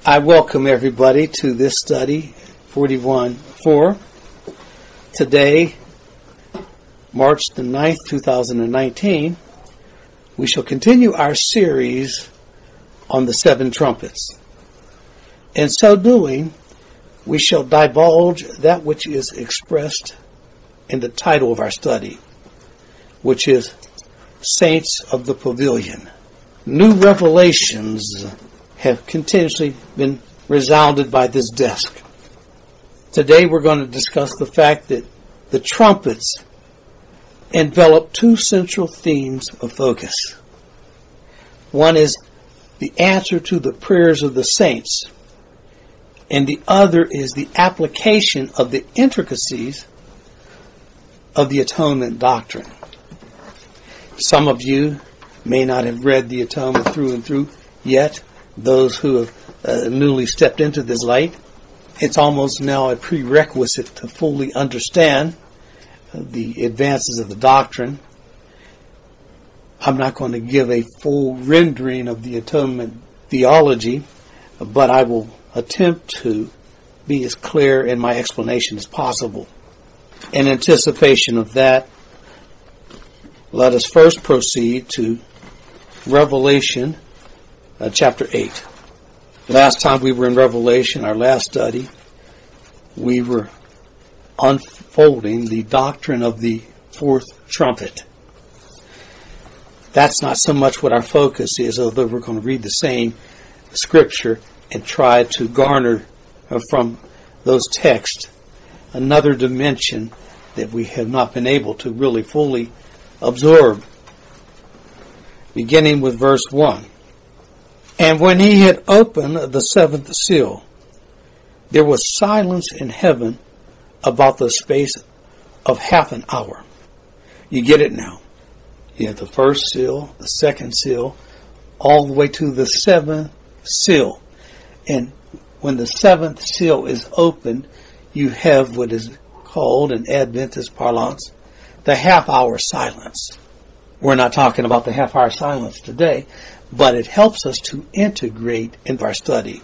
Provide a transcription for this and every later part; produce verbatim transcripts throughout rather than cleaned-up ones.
I welcome everybody to this study, forty-one four. Today, March the ninth, two thousand nineteen, we shall continue our series on the seven trumpets. In so doing, we shall divulge that which is expressed in the title of our study, which is Saints of the Pavilion. New revelations have continuously been resounded by this desk. Today we're going to discuss the fact that the trumpets envelop two central themes of focus. One is the answer to the prayers of the saints, and the other is the application of the intricacies of the atonement doctrine. Some of you may not have read the atonement through and through yet. Those who have uh, newly stepped into this light, it's almost now a prerequisite to fully understand uh, the advances of the doctrine. I'm not going to give a full rendering of the atonement theology, but I will attempt to be as clear in my explanation as possible. In anticipation of that, let us first proceed to Revelation uh, chapter eight. Last time we were in Revelation, our last study, we were unfolding the doctrine of the fourth trumpet. That's not so much what our focus is, although we're going to read the same scripture and try to garner uh, from those texts another dimension that we have not been able to really fully absorb. Beginning with verse one. And when he had opened the seventh seal, there was silence in heaven about the space of half an hour. You get it now. You have the first seal, the second seal, all the way to the seventh seal. And when the seventh seal is opened, you have what is called in Adventist parlance, the half-hour silence. We're not talking about the half-hour silence today, but it helps us to integrate into our study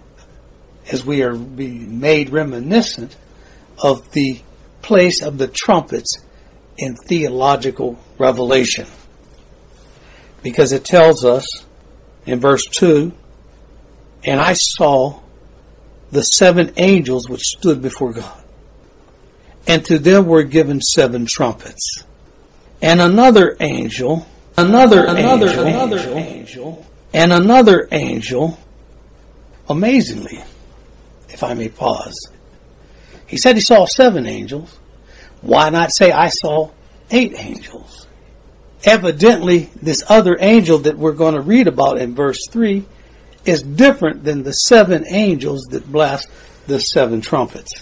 as we are being made reminiscent of the place of the trumpets in theological revelation. Because it tells us in verse two, and I saw the seven angels which stood before God, and to them were given seven trumpets. And another angel, another, another, angel, another angel, and another angel, amazingly, if I may pause, he said he saw seven angels. Why not say I saw eight angels? Evidently, this other angel that we're going to read about in verse three is different than the seven angels that blast the seven trumpets.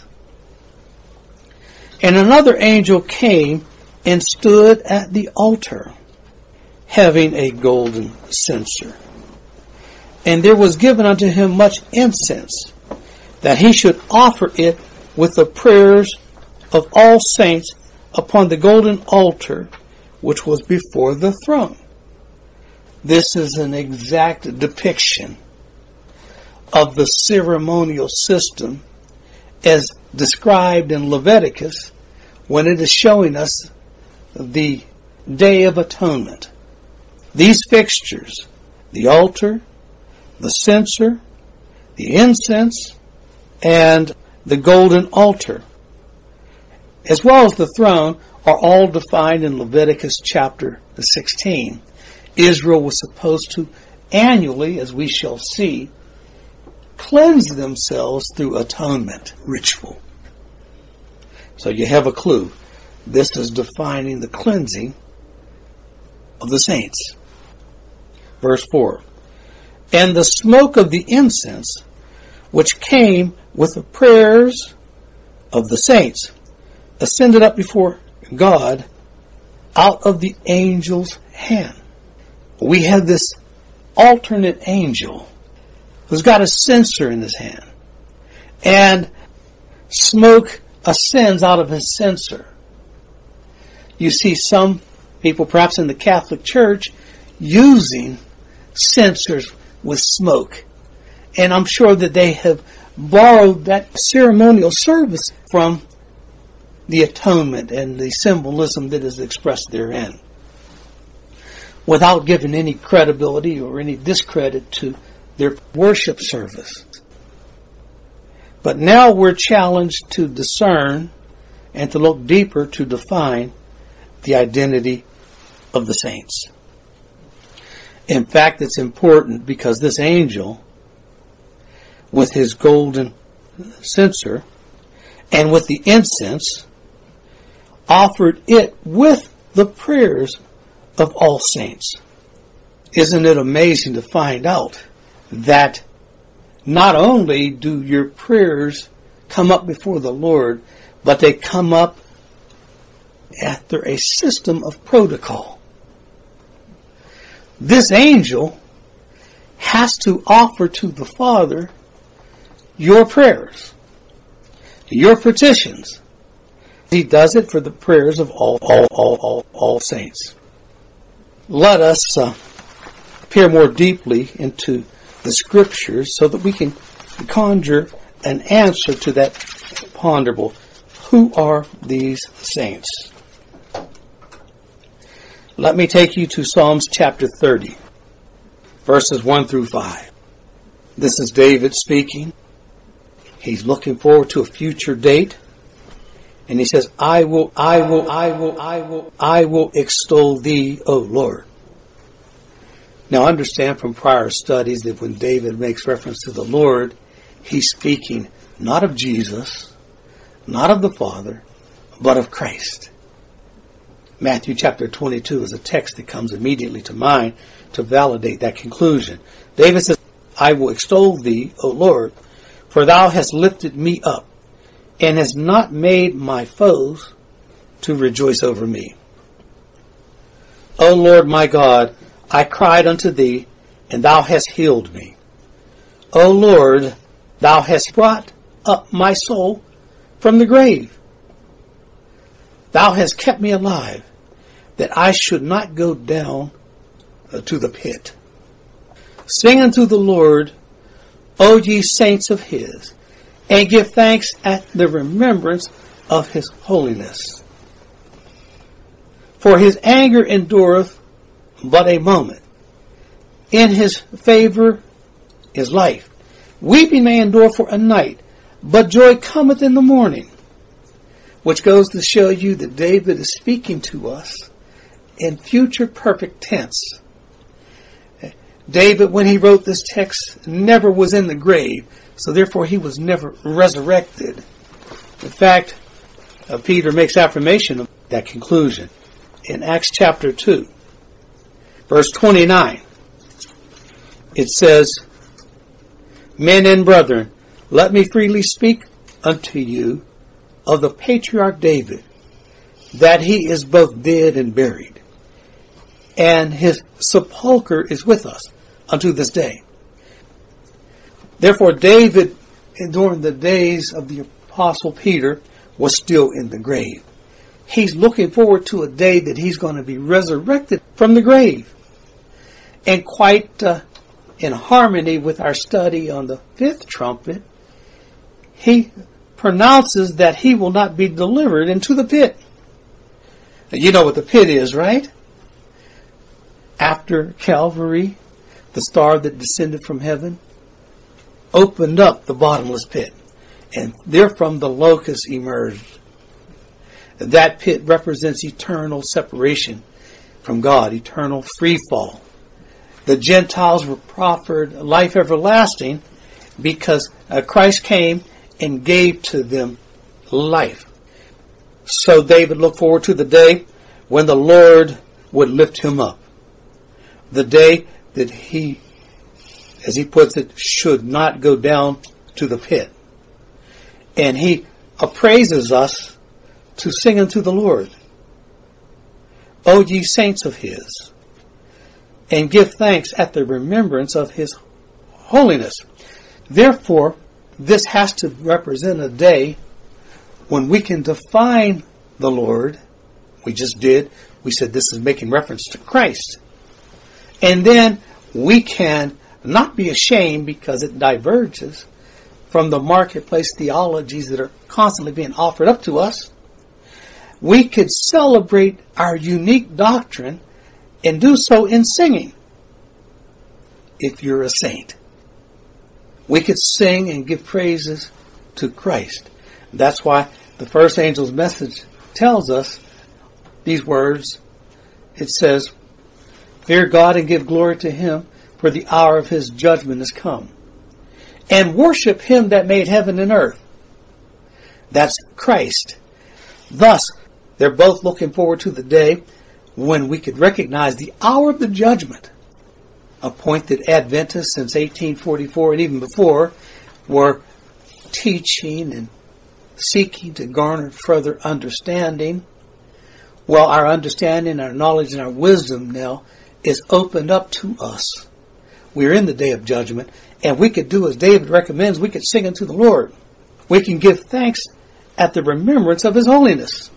And another angel came and stood at the altar, having a golden censer. And there was given unto him much incense, that he should offer it with the prayers of all saints upon the golden altar which was before the throne. This is an exact depiction of the ceremonial system as described in Leviticus when it is showing us the Day of Atonement. These fixtures, the altar, the censer, the incense, and the golden altar, as well as the throne, are all defined in Leviticus chapter sixteen. Israel was supposed to annually, as we shall see, cleanse themselves through atonement ritual. So you have a clue. This is defining the cleansing of the saints. Verse four. And the smoke of the incense, which came with the prayers of the saints, ascended up before God out of the angel's hand. We have this alternate angel who's got a censer in his hand, and smoke ascends out of his censer. You see some people, perhaps in the Catholic Church, using censers with smoke And I'm sure that they have borrowed that ceremonial service from the atonement and the symbolism that is expressed therein, without giving any credibility or any discredit to their worship service. But now we're challenged to discern and to look deeper to define the identity of the saints. In fact, it's important because this angel, with his golden censer and with the incense, offered it with the prayers of all saints. Isn't it amazing to find out that not only do your prayers come up before the Lord, but they come up after a system of protocol. This angel has to offer to the Father your prayers, your petitions. He does it for the prayers of all, all, all, all, all saints. Let us uh, peer more deeply into the Scriptures so that we can conjure an answer to that ponderable. Who are these saints? Let me take you to Psalms chapter thirty, verses one through five. This is David speaking. He's looking forward to a future date. And he says, I will, I will, I will, I will, I will extol thee, O Lord. Now understand from prior studies that when David makes reference to the Lord, he's speaking not of Jesus, not of the Father, but of Christ. Matthew chapter twenty-two is a text that comes immediately to mind to validate that conclusion. David says, I will extol thee, O Lord, for thou hast lifted me up, and hast not made my foes to rejoice over me. O Lord my God, I cried unto thee, and thou hast healed me. O Lord, thou hast brought up my soul from the grave. Thou hast kept me alive, that I should not go down uh, to the pit. Sing unto the Lord, O ye saints of his, and give thanks at the remembrance of his holiness. For his anger endureth but a moment. In his favor is life. Weeping may endure for a night, but joy cometh in the morning. Which goes to show you that David is speaking to us in future perfect tense. David, when he wrote this text, never was in the grave, so therefore he was never resurrected. In fact, uh, Peter makes affirmation of that conclusion. In Acts chapter two, verse twenty-nine, it says, Men and brethren, let me freely speak unto you of the patriarch David, that he is both dead and buried, and his sepulchre is with us unto this day. Therefore David, during the days of the apostle Peter, was still in the grave. He's looking forward to a day that he's going to be resurrected from the grave. And quite uh, in harmony with our study on the fifth trumpet, he pronounces that he will not be delivered into the pit. Now, you know what the pit is, right? After Calvary, the star that descended from heaven opened up the bottomless pit, and therefrom the locusts emerged. That pit represents eternal separation from God, eternal free fall. The Gentiles were proffered life everlasting because uh, Christ came and gave to them life. So David looked forward to the day when the Lord would lift him up. The day that he, as he puts it, should not go down to the pit. And he appraises us to sing unto the Lord, O ye saints of his, and give thanks at the remembrance of his holiness. Therefore, this has to represent a day when we can define the Lord. We just did. We said this is making reference to Christ. And then we can not be ashamed because it diverges from the marketplace theologies that are constantly being offered up to us. We could celebrate our unique doctrine and do so in singing. If you're a saint, we could sing and give praises to Christ. That's why the first angel's message tells us these words. It says, "Fear God and give glory to him, for the hour of his judgment is come. And worship him that made heaven and earth." That's Christ. Thus, they're both looking forward to the day when we could recognize the hour of the judgment, a point that Adventists since eighteen forty-four and even before were teaching and seeking to garner further understanding. Well, our understanding, our knowledge, and our wisdom now is opened up to us. We're in the day of judgment, and we could do as David recommends. We could sing unto the Lord. We can give thanks at the remembrance of his holiness.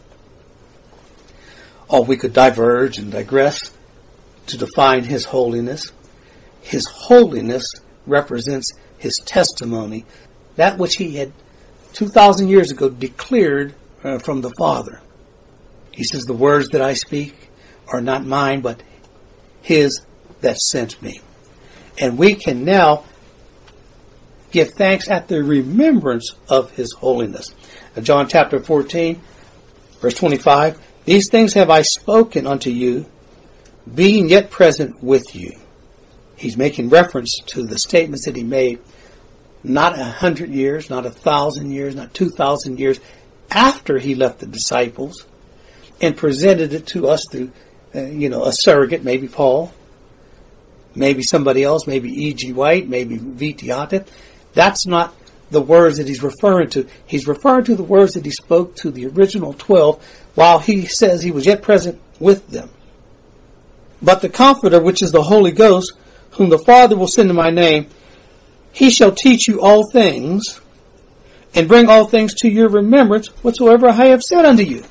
Or we could diverge and digress to define his holiness. His holiness represents his testimony, that which he had two thousand years ago declared uh, from the Father. He says, "The words that I speak are not mine, but his that sent me." And we can now give thanks at the remembrance of his holiness. John chapter fourteen, verse twenty-five, "These things have I spoken unto you, being yet present with you." He's making reference to the statements that he made not a hundred years, not a thousand years, not two thousand years after he left the disciples and presented it to us through, uh, you know, a surrogate, maybe Paul, maybe somebody else, maybe E G White, maybe V T Atta. That's not the words that he's referring to. He's referring to the words that he spoke to the original twelve while he says he was yet present with them. "But the Comforter, which is the Holy Ghost, whom the Father will send in my name, he shall teach you all things, and bring all things to your remembrance, whatsoever I have said unto you."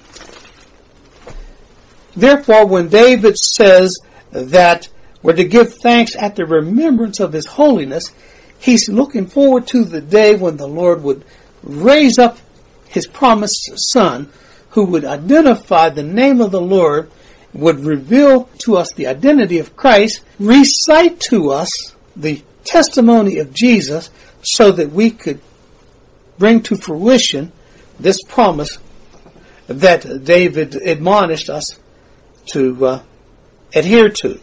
Therefore, when David says that we're to give thanks at the remembrance of his holiness, he's looking forward to the day when the Lord would raise up his promised Son, who would identify the name of the Lord, would reveal to us the identity of Christ, recite to us the testimony of Jesus, so that we could bring to fruition this promise that David admonished us to uh, adhere to.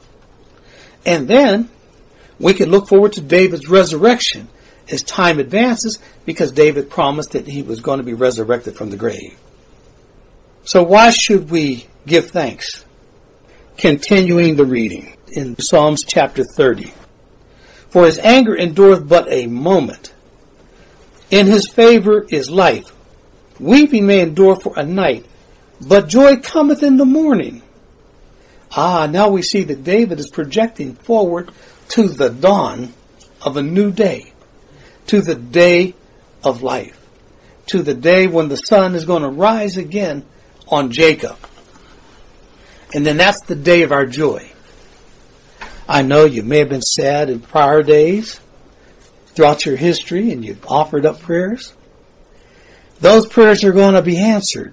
And then we can look forward to David's resurrection as time advances, because David promised that he was going to be resurrected from the grave. So why should we give thanks? Continuing the reading in Psalms chapter thirty. "For his anger endureth but a moment. In his favor is life. Weeping may endure for a night, but joy cometh in the morning." Ah, now we see that David is projecting forward to the dawn of a new day, to the day of life, to the day when the sun is going to rise again on Jacob. And then that's the day of our joy. I know you may have been sad in prior days throughout your history, and you've offered up prayers. Those prayers are going to be answered.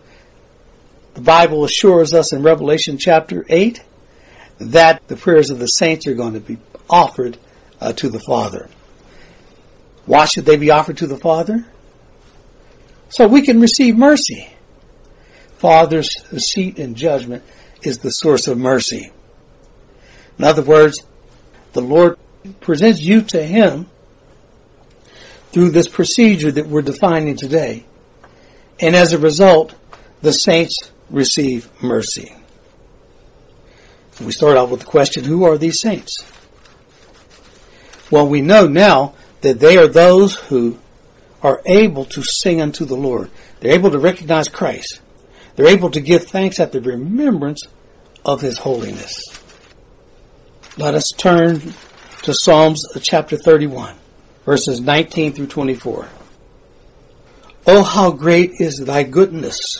The Bible assures us in Revelation chapter eight that the prayers of the saints are going to be offered uh, to the Father. Why should they be offered to the Father? So we can receive mercy. Father's seat in judgment is the source of mercy. In other words, the Lord presents you to him through this procedure that we're defining today. And as a result, the saints receive mercy. We start out with the question, who are these saints? Well, we know now that they are those who are able to sing unto the Lord. They're able to recognize Christ. They're able to give thanks at the remembrance of his holiness. Let us turn to Psalms chapter thirty-one, verses nineteen through twenty-four. "O how great is thy goodness,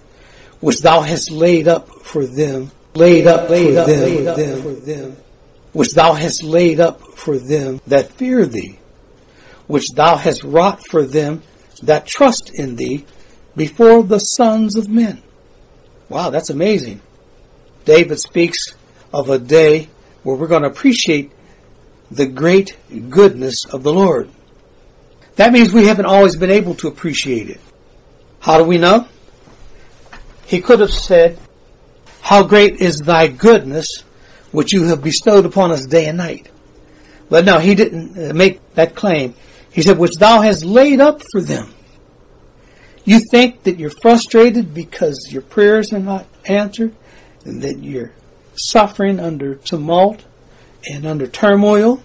which thou hast laid up for them, laid up laid for up, them, laid up them, for them which thou hast laid up for them that fear thee, which thou hast wrought for them that trust in thee before the sons of men. Wow, that's amazing. David speaks of a day where we're going to appreciate the great goodness of the Lord. That means we haven't always been able to appreciate it. How do we know? He could have said, how great is thy goodness, which you have bestowed upon us day and night. But no, he didn't make that claim. He said, which thou hast laid up for them. You think that you're frustrated because your prayers are not answered, and that you're suffering under tumult and under turmoil.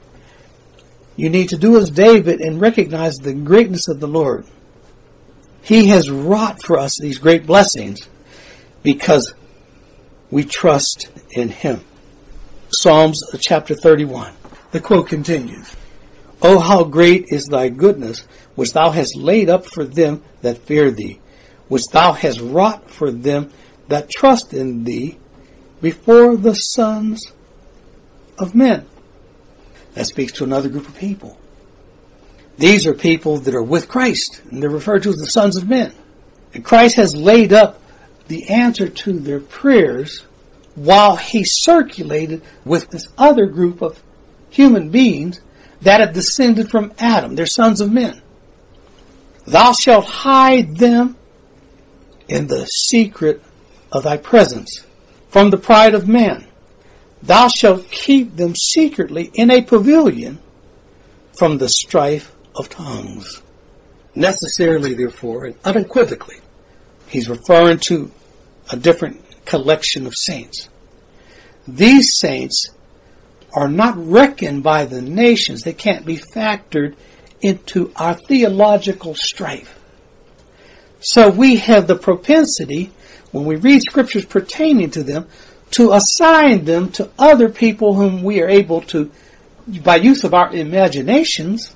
You need to do as David and recognize the greatness of the Lord. He has wrought for us these great blessings because we trust in Him. Psalms chapter thirty-one. The quote continues. Oh, how great is thy goodness, which thou hast laid up for them that fear thee, which thou hast wrought for them that trust in thee before the sons of men. That speaks to another group of people. These are people that are with Christ, and they're referred to as the sons of men. And Christ has laid up the answer to their prayers while He circulated with this other group of human beings that have descended from Adam. They're sons of men. Thou shalt hide them in the secret of thy presence from the pride of man. Thou shalt keep them secretly in a pavilion from the strife of tongues. Necessarily, therefore, and unequivocally, he's referring to a different collection of saints. These saints are not reckoned by the nations. They can't be factored into our theological strife. So we have the propensity, when we read scriptures pertaining to them, to assign them to other people whom we are able to, by use of our imaginations,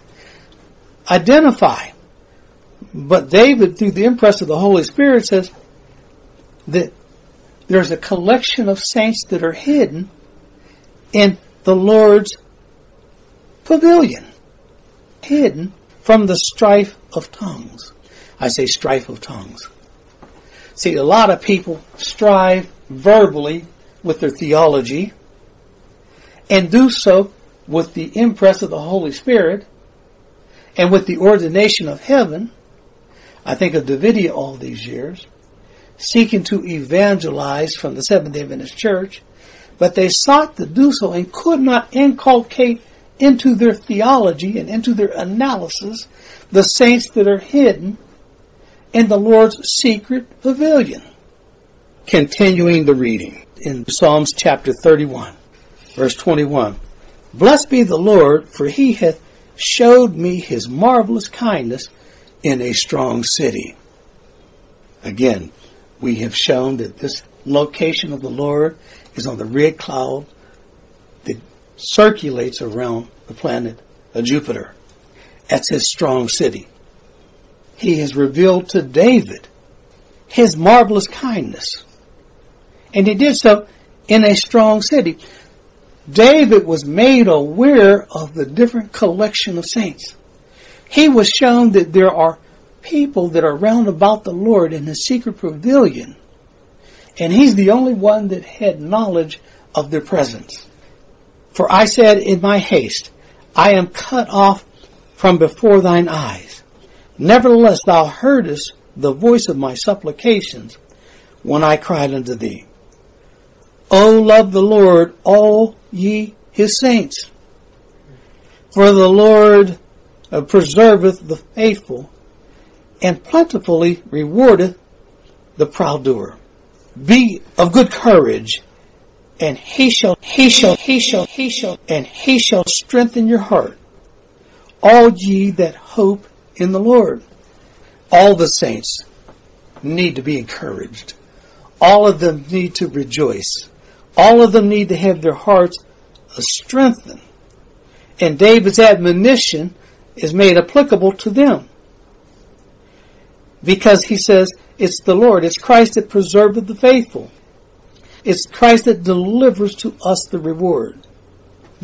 identify. But David, through the impress of the Holy Spirit, says that there's a collection of saints that are hidden in the Lord's pavilion, hidden from the strife of tongues. I say strife of tongues. See, a lot of people strive verbally with their theology and do so with the impress of the Holy Spirit and with the ordination of heaven. I think of Davidia all these years, seeking to evangelize from the Seventh-day Adventist Church, but they sought to do so and could not inculcate into their theology and into their analysis the saints that are hidden in the Lord's secret pavilion. Continuing the reading in Psalms chapter thirty-one, verse twenty-one. Blessed be the Lord, for He hath showed me His marvelous kindness in a strong city. Again, we have shown that this location of the Lord is on the red cloud that circulates around the planet of Jupiter. That's His strong city. He has revealed to David His marvelous kindness. And He did so in a strong city. David was made aware of the different collection of saints. He was shown that there are people that are round about the Lord in His secret pavilion. And He's the only one that had knowledge of their presence. For I said in my haste, I am cut off from before thine eyes. Nevertheless, thou heardest the voice of my supplications when I cried unto thee. O love the Lord, all ye His saints. For the Lord uh, preserveth the faithful, and plentifully rewardeth the proud doer. Be of good courage, and he shall, he shall, he shall, he shall, and he shall strengthen your heart. All ye that hope in the Lord. All the saints need to be encouraged. All of them need to rejoice. All of them need to have their hearts strengthened. And David's admonition is made applicable to them. Because he says, it's the Lord, it's Christ that preserveth the faithful. It's Christ that delivers to us the reward.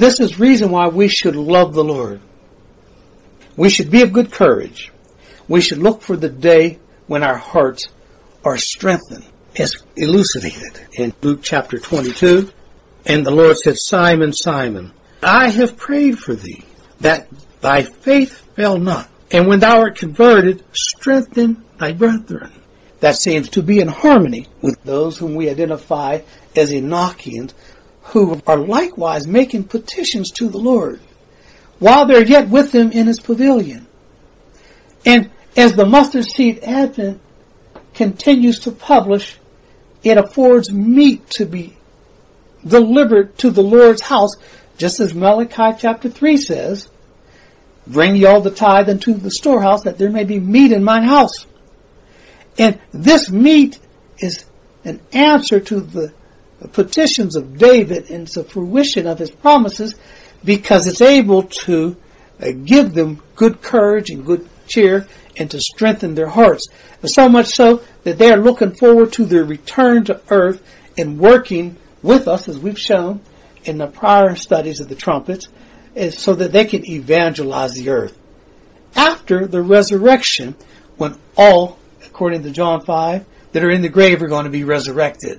This is reason why we should love the Lord. We should be of good courage. We should look for the day when our hearts are strengthened, as elucidated in Luke chapter twenty-two. And the Lord said, Simon, Simon, I have prayed for thee, that thy faith fail not. And when thou art converted, strengthen thy brethren. That seems to be in harmony with those whom we identify as Enochians, who are likewise making petitions to the Lord, while they're yet with him in his pavilion. And as the Mustard Seed Advent continues to publish, it affords meat to be delivered to the Lord's house, just as Malachi chapter three says, bring ye all the tithe into the storehouse, that there may be meat in mine house. And this meat is an answer to the petitions of David and it's a fruition of his promises, because it's able to uh, give them good courage and good cheer and to strengthen their hearts. So much so that they are looking forward to their return to earth and working with us, as we've shown in the prior studies of the trumpets, is so that they can evangelize the earth. After the resurrection, when all, according to John five, that are in the grave are going to be resurrected.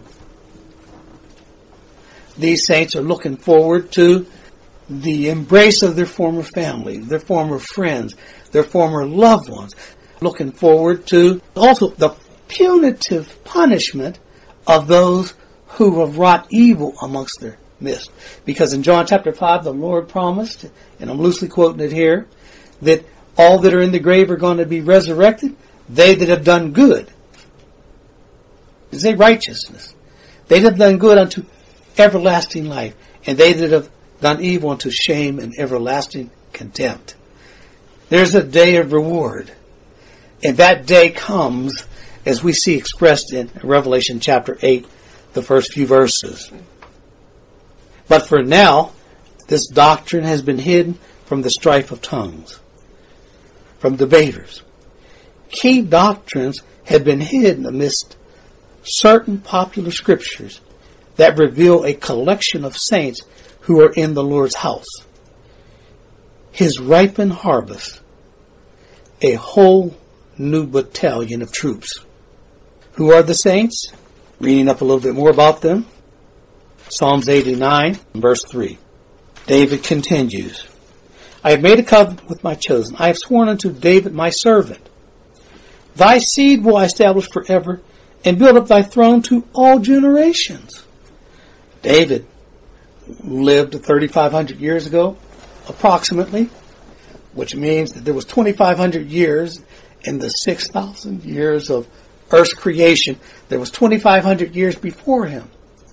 These saints are looking forward to the embrace of their former family, their former friends, their former loved ones. Looking forward to also the punitive punishment of those who have wrought evil amongst their midst. Because in John chapter five, the Lord promised, and I'm loosely quoting it here, that all that are in the grave are going to be resurrected. They that have done good, say righteousness, they that have done good unto everlasting life, and they that have done evil unto shame and everlasting contempt. There's a day of reward. And that day comes, as we see expressed in Revelation chapter eight, the first few verses. But for now, this doctrine has been hidden from the strife of tongues, from debaters. Key doctrines have been hidden amidst certain popular scriptures that reveal a collection of saints who are in the Lord's house. His ripened harvest, a whole new battalion of troops. Who are the saints? Reading up a little bit more about them. Psalms eighty-nine, verse three. David continues, I have made a covenant with my chosen. I have sworn unto David my servant. Thy seed will I establish forever, and build up thy throne to all generations. David lived thirty-five hundred years ago, approximately, which means that there was twenty-five hundred years in the six thousand years of earth's creation. There was twenty-five hundred years before him.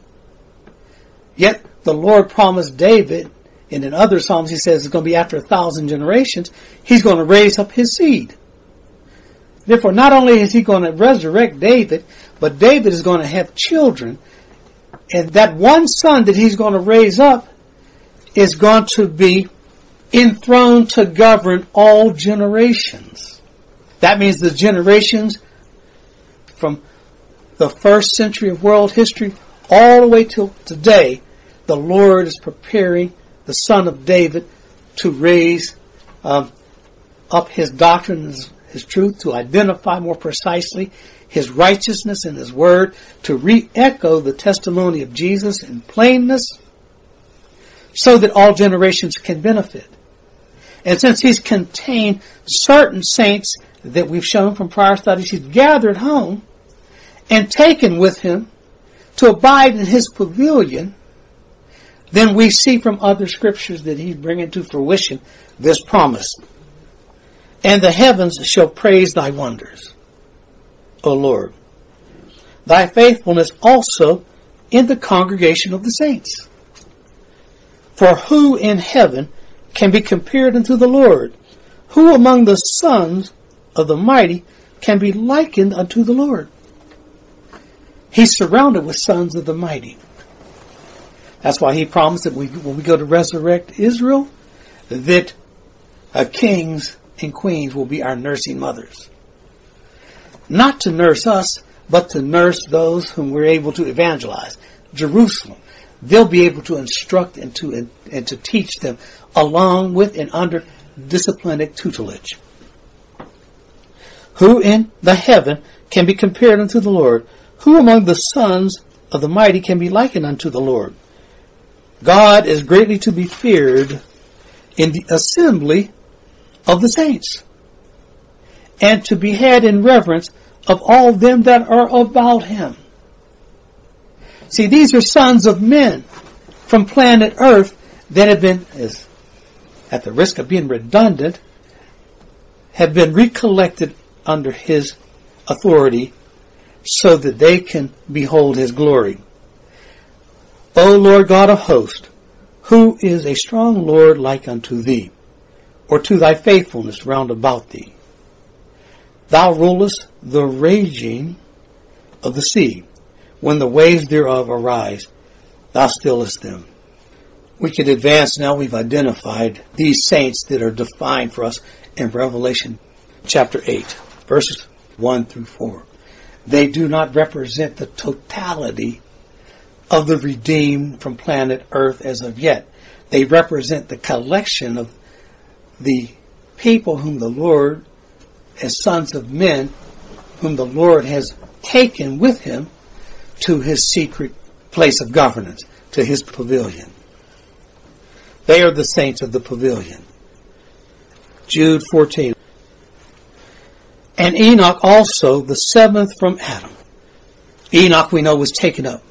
Yet the Lord promised David, and in other Psalms he says it's going to be after a thousand generations, he's going to raise up his seed. Therefore, not only is he going to resurrect David, but David is going to have children. And that one son that he's going to raise up is going to be enthroned to govern all generations. That means the generations from the first century of world history all the way till today, the Lord is preparing the son of David to raise um, up his doctrine, his, his truth, to identify more precisely his righteousness and his word, to re-echo the testimony of Jesus in plainness, so that all generations can benefit. And since he's contained certain saints that we've shown from prior studies, he's gathered home and taken with him to abide in his pavilion, then we see from other scriptures that he's bringing to fruition this promise. And the heavens shall praise thy wonders, O Lord. Thy faithfulness also in the congregation of the saints. For who in heaven can be compared unto the Lord? Who among the sons of the mighty can be likened unto the Lord? He's surrounded with sons of the mighty. That's why he promised that we, when we go to resurrect Israel, that uh, kings and queens will be our nursing mothers. Not to nurse us, but to nurse those whom we're able to evangelize. Jerusalem, they'll be able to instruct and to and, and to teach them along with and under disciplinic tutelage. Who in the heaven can be compared unto the Lord? Who among the sons of the mighty can be likened unto the Lord? God is greatly to be feared in the assembly of the saints, and to be had in reverence of all them that are about him. See, these are sons of men from planet Earth that have been, as at the risk of being redundant, have been recollected under his authority so that they can behold his glory. O Lord God of hosts, who is a strong Lord like unto thee, or to thy faithfulness round about thee? Thou rulest the raging of the sea. When the waves thereof arise, thou stillest them. We could advance now. We've identified these saints that are defined for us in Revelation chapter eight, verses one through four. They do not represent the totality of the redeemed from planet Earth as of yet. They represent the collection of the people whom the Lord, as sons of men, whom the Lord has taken with him to his secret place of governance, to his pavilion. They are the saints of the pavilion. Jude fourteen. And Enoch also, the seventh from Adam. Enoch, we know, was taken up.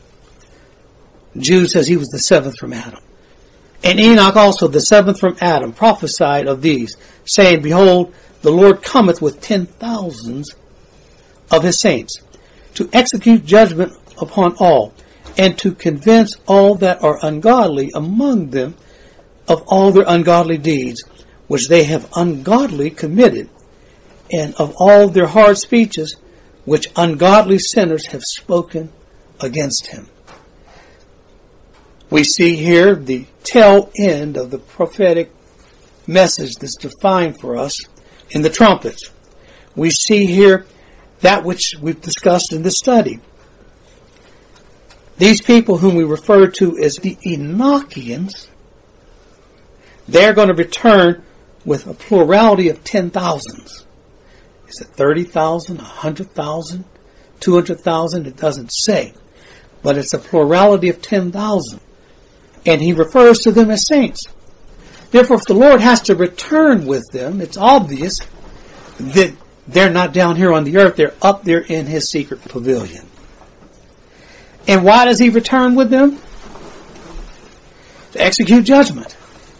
Jude says he was the seventh from Adam. And Enoch also, the seventh from Adam, prophesied of these, saying, Behold, the Lord cometh with ten thousands of his saints, to execute judgment upon all, and to convince all that are ungodly among them of all their ungodly deeds, which they have ungodly committed, and of all their hard speeches, which ungodly sinners have spoken against him. We see here the tail end of the prophetic message that's defined for us in the trumpets. We see here that which we've discussed in this study. These people whom we refer to as the Enochians, they're going to return with a plurality of ten thousands. Is it thirty thousand, one hundred thousand, two hundred thousand? It doesn't say. But it's a plurality of ten thousand. And he refers to them as saints. Therefore, if the Lord has to return with them, it's obvious that they're not down here on the earth. They're up there in his secret pavilion. And why does he return with them? To execute judgment.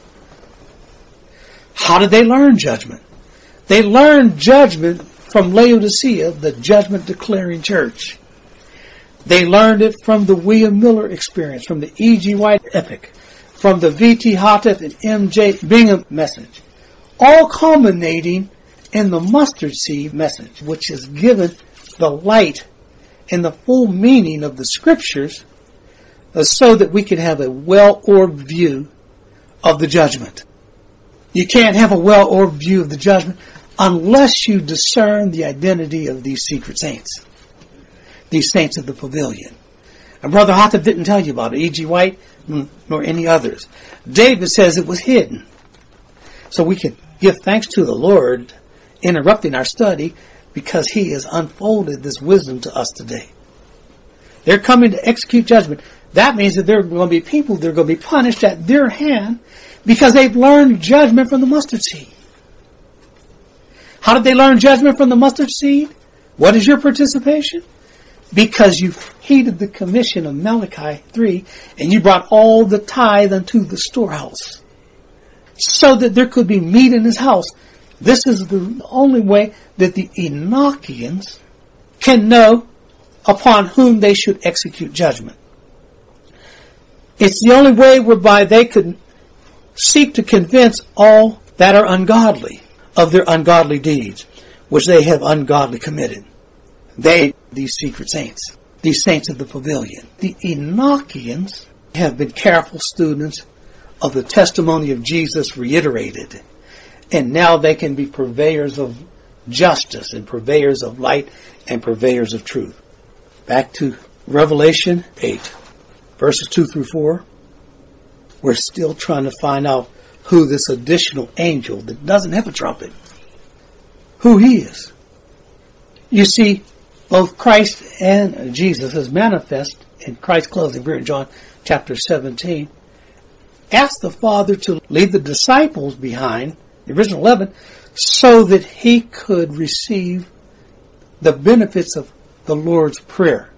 How did they learn judgment? They learned judgment from Laodicea, the judgment declaring church. They learned it from the William Miller experience, from the E G White epic, from the V T Houghton and M J Bingham message, all culminating in the mustard seed message, which has given the light and the full meaning of the scriptures uh, so that we can have a well-orbed view of the judgment. You can't have a well-orbed view of the judgment unless you discern the identity of these secret saints. These saints of the pavilion. And Brother Houghton didn't tell you about it. E G White, nor any others. David says it was hidden. So we can give thanks to the Lord, interrupting our study, because he has unfolded this wisdom to us today. They're coming to execute judgment. That means that there are going to be people that are going to be punished at their hand because they've learned judgment from the mustard seed. How did they learn judgment from the mustard seed? What is your participation? Because you heeded the commission of Malachi three, and you brought all the tithe unto the storehouse, so that there could be meat in his house. This is the only way that the Enochians can know upon whom they should execute judgment. It's the only way whereby they could seek to convince all that are ungodly of their ungodly deeds, which they have ungodly committed. They, these secret saints, these saints of the pavilion. The Enochians have been careful students of the testimony of Jesus reiterated. And now they can be purveyors of justice and purveyors of light and purveyors of truth. Back to Revelation eight. verses two through four, we're still trying to find out who this additional angel that doesn't have a trumpet, who he is. You see, both Christ and Jesus is manifest in Christ's closing prayer in John chapter seventeen. Asked the Father to leave the disciples behind, the original eleven, so that he could receive the benefits of the Lord's Prayer.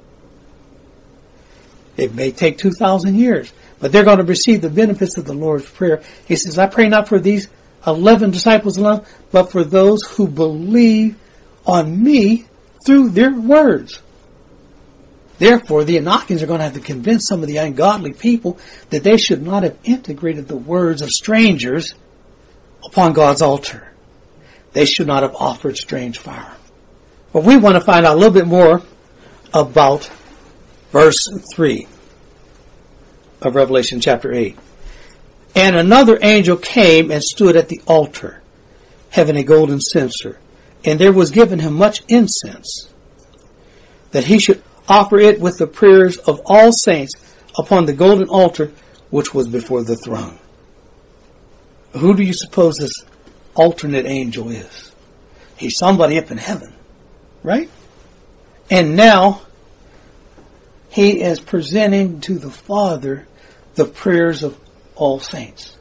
It may take two thousand years, but they're going to receive the benefits of the Lord's Prayer. He says, I pray not for these eleven disciples alone, but for those who believe on me through their words. Therefore, the Enochians are going to have to convince some of the ungodly people that they should not have integrated the words of strangers upon God's altar. They should not have offered strange fire. But we want to find out a little bit more about verse three of Revelation chapter eight. And another angel came and stood at the altar, having a golden censer, and there was given him much incense, that he should offer it with the prayers of all saints upon the golden altar which was before the throne. Who do you suppose this alternate angel is? He's somebody up in heaven, right? And now he is presenting to the Father the prayers of all saints.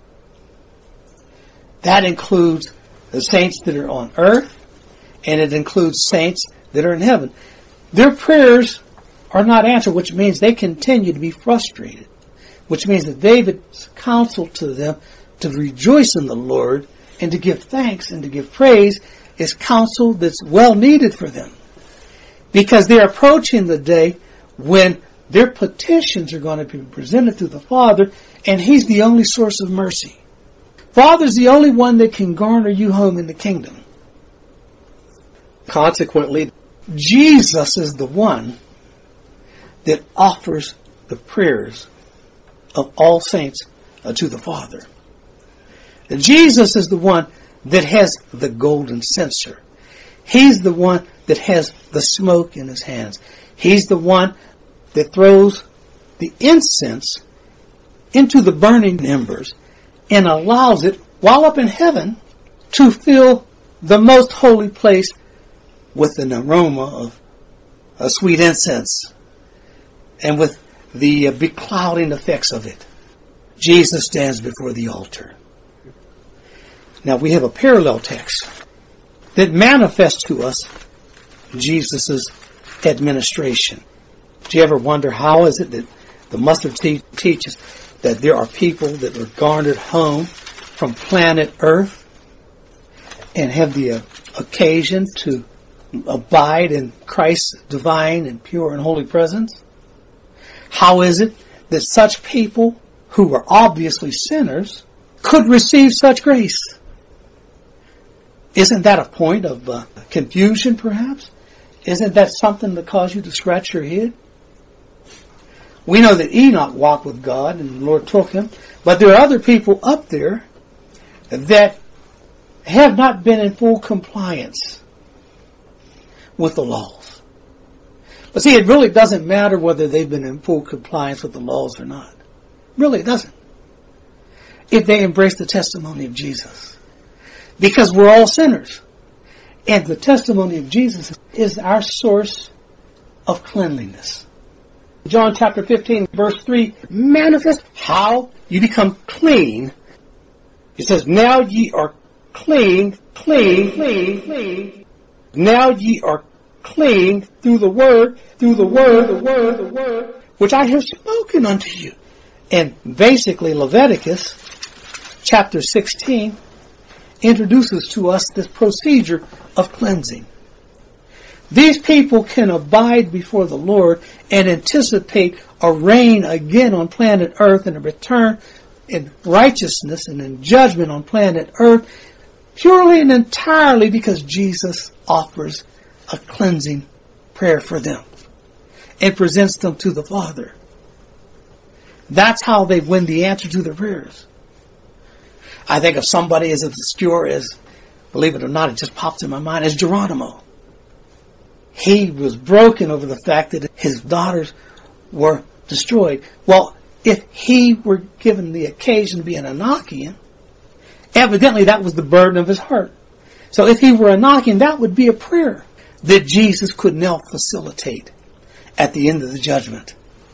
That includes the saints that are on earth, and it includes saints that are in heaven. Their prayers are not answered, which means they continue to be frustrated, which means that David's counsel to them to rejoice in the Lord and to give thanks and to give praise is counsel that's well needed for them, because they're approaching the day when their petitions are going to be presented to the Father, and He's the only source of mercy. Father's the only one that can garner you home in the kingdom. Consequently, Jesus is the one that offers the prayers of all saints uh, to the Father. And Jesus is the one that has the golden censer. He's the one that has the smoke in his hands. He's the one that throws the incense into the burning embers and allows it, while up in heaven, to fill the most holy place with an aroma of a sweet incense and with the uh, beclouding effects of it. Jesus stands before the altar. Now we have a parallel text that manifests to us Jesus' administration. Do you ever wonder how is it that the mustard seed teaches that there are people that were garnered home from planet Earth and have the uh, occasion to abide in Christ's divine and pure and holy presence? How is it that such people who were obviously sinners could receive such grace? Isn't that a point of uh, confusion, perhaps? Isn't that something that caused you to scratch your head? We know that Enoch walked with God and the Lord took him, but there are other people up there that have not been in full compliance with the laws. But see, it really doesn't matter whether they've been in full compliance with the laws or not. Really, it doesn't. If they embrace the testimony of Jesus. Because we're all sinners. And the testimony of Jesus is our source of cleanliness. John chapter fifteen, verse three, manifests how you become clean. It says, now ye are clean, clean, clean, clean. Now ye are clean through the word, through the word, the word, the word, which I have spoken unto you. And basically Leviticus chapter sixteen introduces to us this procedure of cleansing. These people can abide before the Lord and anticipate a reign again on planet Earth and a return in righteousness and in judgment on planet Earth purely and entirely because Jesus offers a cleansing prayer for them and presents them to the Father. That's how they win the answer to their prayers. I think of somebody as obscure as, believe it or not, it just pops in my mind, as Geronimo. He was broken over the fact that his daughters were destroyed. Well, if he were given the occasion to be an Enochian, evidently that was the burden of his heart. So if he were Enochian, that would be a prayer that Jesus could now facilitate at the end of the judgment.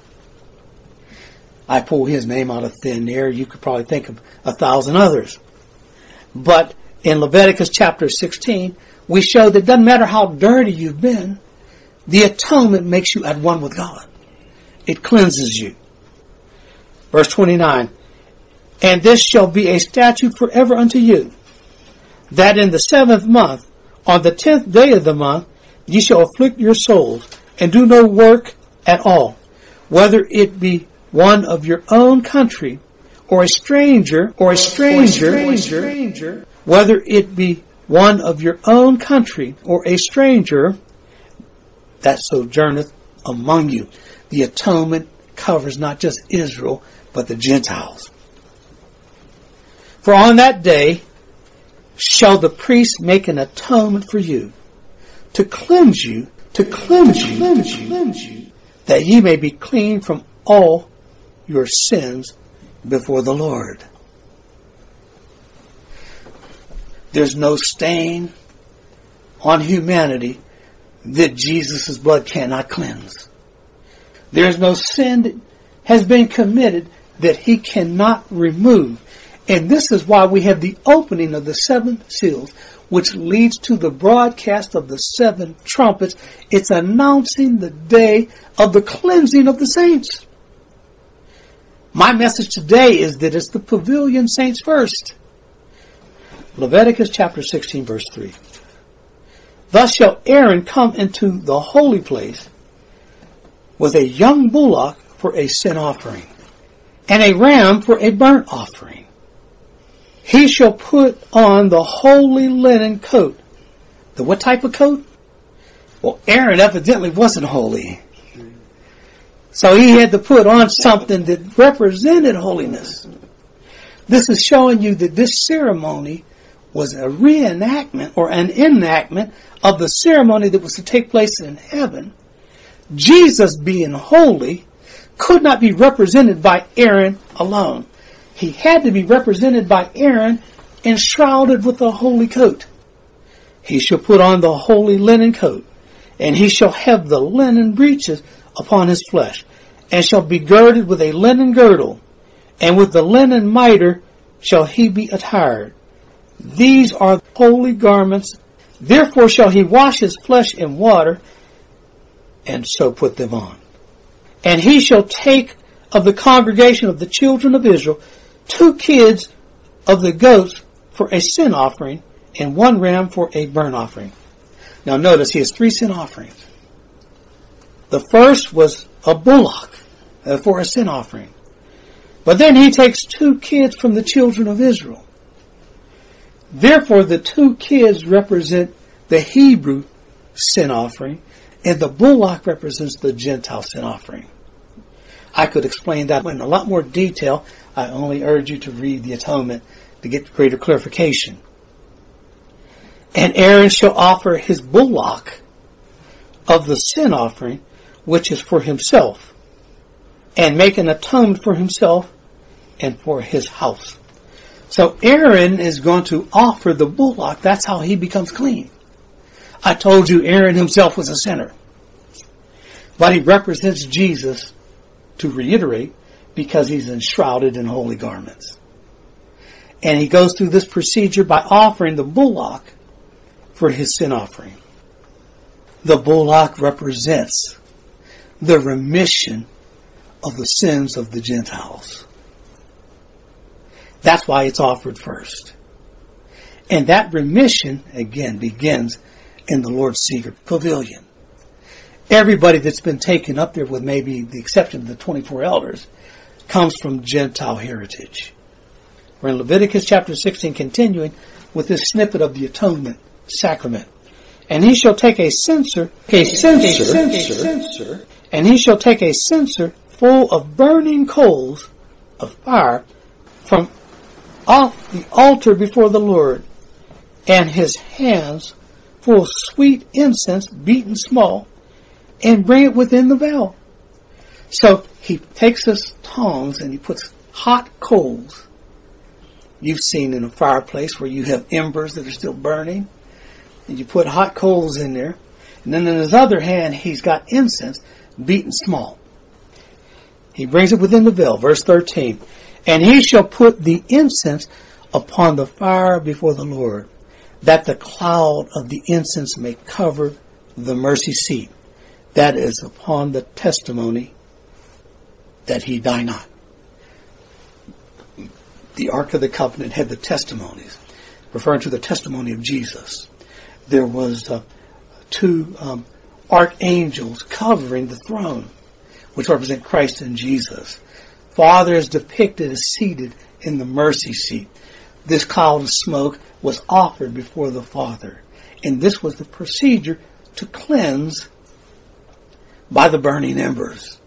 I pull his name out of thin air. You could probably think of a thousand others. But in Leviticus chapter sixteen, we show that it doesn't matter how dirty you've been, the atonement makes you at one with God. It cleanses you. Verse twenty-nine, and this shall be a statute forever unto you, that in the seventh month, on the tenth day of the month, ye shall afflict your souls, and do no work at all, whether it be one of your own country, or a stranger, or a stranger, or a stranger, whether it be one of your own country, or a stranger that sojourneth among you. The atonement covers not just Israel, but the Gentiles. For on that day shall the priest make an atonement for you, to cleanse you, to cleanse you, cleanse you, cleanse you, that ye may be clean from all your sins before the Lord. There's no stain on humanity that Jesus' blood cannot cleanse. There's no sin that has been committed that he cannot remove. And this is why we have the opening of the seven seals, which leads to the broadcast of the seven trumpets. It's announcing the day of the cleansing of the saints. My message today is that it's the pavilion saints first. Leviticus chapter sixteen, verse three. Thus shall Aaron come into the holy place with a young bullock for a sin offering, and a ram for a burnt offering. He shall put on the holy linen coat. The what type of coat? Well, Aaron evidently wasn't holy. So he had to put on something that represented holiness. This is showing you that this ceremony was a reenactment or an enactment of the ceremony that was to take place in heaven. Jesus, being holy, could not be represented by Aaron alone. He had to be represented by Aaron enshrouded with a holy coat. He shall put on the holy linen coat, and he shall have the linen breeches upon his flesh, and shall be girded with a linen girdle, and with the linen mitre shall he be attired. These are holy garments. Therefore shall he wash his flesh in water, and so put them on. And he shall take of the congregation of the children of Israel two kids of the goats for a sin offering, and one ram for a burnt offering. Now notice he has three sin offerings. The first was a bullock uh, for a sin offering. But then he takes two kids from the children of Israel. Therefore the two kids represent the Hebrew sin offering, and the bullock represents the Gentile sin offering. I could explain that in a lot more detail. I only urge you to read the atonement to get greater clarification. And Aaron shall offer his bullock of the sin offering, which is for himself, and make an atonement for himself and for his house. So Aaron is going to offer the bullock. That's how he becomes clean. I told you Aaron himself was a sinner. But he represents Jesus, to reiterate, because he's enshrouded in holy garments. And he goes through this procedure by offering the bullock for his sin offering. The bullock represents the remission of the sins of the Gentiles. That's why it's offered first. And that remission, again, begins in the Lord's secret pavilion. Everybody that's been taken up there, with maybe the exception of the twenty-four elders, comes from Gentile heritage. We're in Leviticus chapter sixteen, continuing with this snippet of the atonement sacrament. And he shall take a censer, a censer, a censer, censer, and he shall take a censer full of burning coals of fire from off the altar before the Lord, and his hands full of sweet incense beaten small, and bring it within the veil. So he takes his tongs and he puts hot coals. You've seen in a fireplace where you have embers that are still burning, and you put hot coals in there. And then in his other hand, he's got incense beaten small. He brings it within the veil, verse thirteen. And he shall put the incense upon the fire before the Lord, that the cloud of the incense may cover the mercy seat, that is upon the testimony that he die not. The Ark of the Covenant had the testimonies, referring to the testimony of Jesus. There was uh, two um, archangels covering the throne, which represent Christ and Jesus. Father is depicted as seated in the mercy seat. This cloud of smoke was offered before the Father, and this was the procedure to cleanse by the burning embers.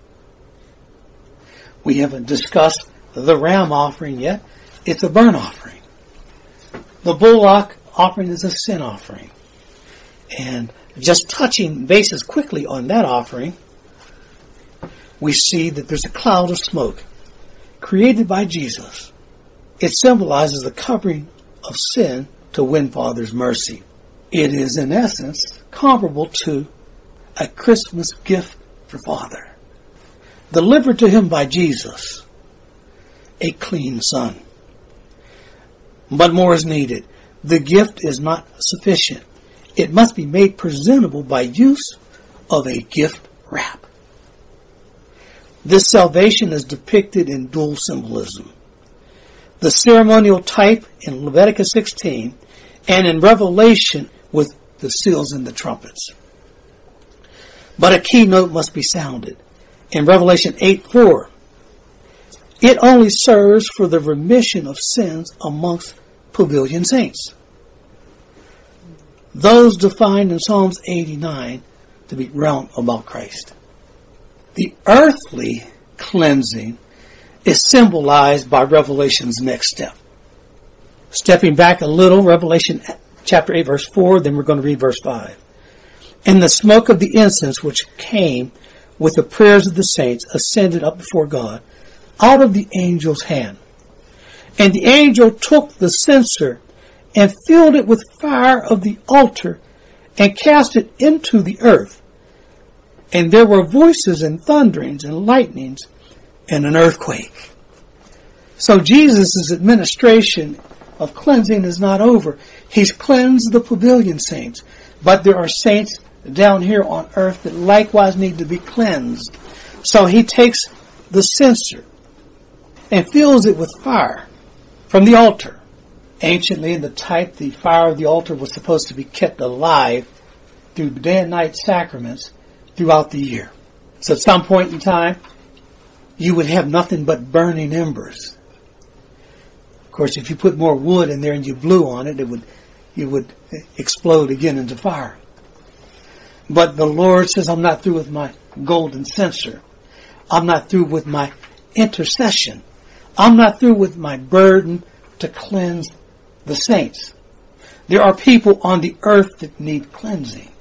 We haven't discussed the ram offering yet. It's a burnt offering. The bullock offering is a sin offering. And just touching bases quickly on that offering, we see that there's a cloud of smoke created by Jesus. It symbolizes the covering of sin to win Father's mercy. It is, in essence, comparable to a Christmas gift for Father, delivered to him by Jesus, a clean son. But more is needed. The gift is not sufficient. It must be made presentable by use of a gift wrap. This salvation is depicted in dual symbolism. The ceremonial type in Leviticus sixteen and in Revelation with the seals and the trumpets. But a key note must be sounded. In Revelation eight four, it only serves for the remission of sins amongst pavilion saints. Those defined in Psalms eighty-nine to be round about Christ. The earthly cleansing is symbolized by Revelation's next step. Stepping back a little, Revelation chapter eight verse four, then we're going to read verse five. And the smoke of the incense which came with the prayers of the saints ascended up before God out of the angel's hand. And the angel took the censer and filled it with fire of the altar and cast it into the earth. And there were voices and thunderings and lightnings and an earthquake. So Jesus' administration of cleansing is not over. He's cleansed the pavilion saints. But there are saints down here on earth that likewise need to be cleansed. So he takes the censer and fills it with fire from the altar. Anciently, in the type, the fire of the altar was supposed to be kept alive through day and night sacraments throughout the year. So at some point in time, you would have nothing but burning embers. Of course, if you put more wood in there and you blew on it, it would, it would explode again into fire. But the Lord says, I'm not through with my golden censer. I'm not through with my intercession. I'm not through with my burden to cleanse the saints. There are people on the earth that need cleansing.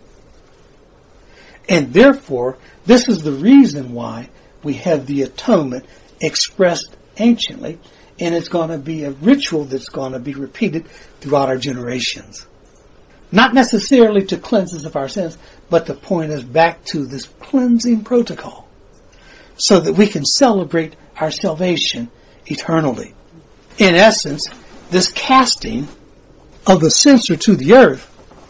And therefore, this is the reason why we have the atonement expressed anciently, and it's going to be a ritual that's going to be repeated throughout our generations. Not necessarily to cleanse us of our sins, but to point us back to this cleansing protocol so that we can celebrate our salvation eternally. In essence, this casting of the censer to the earth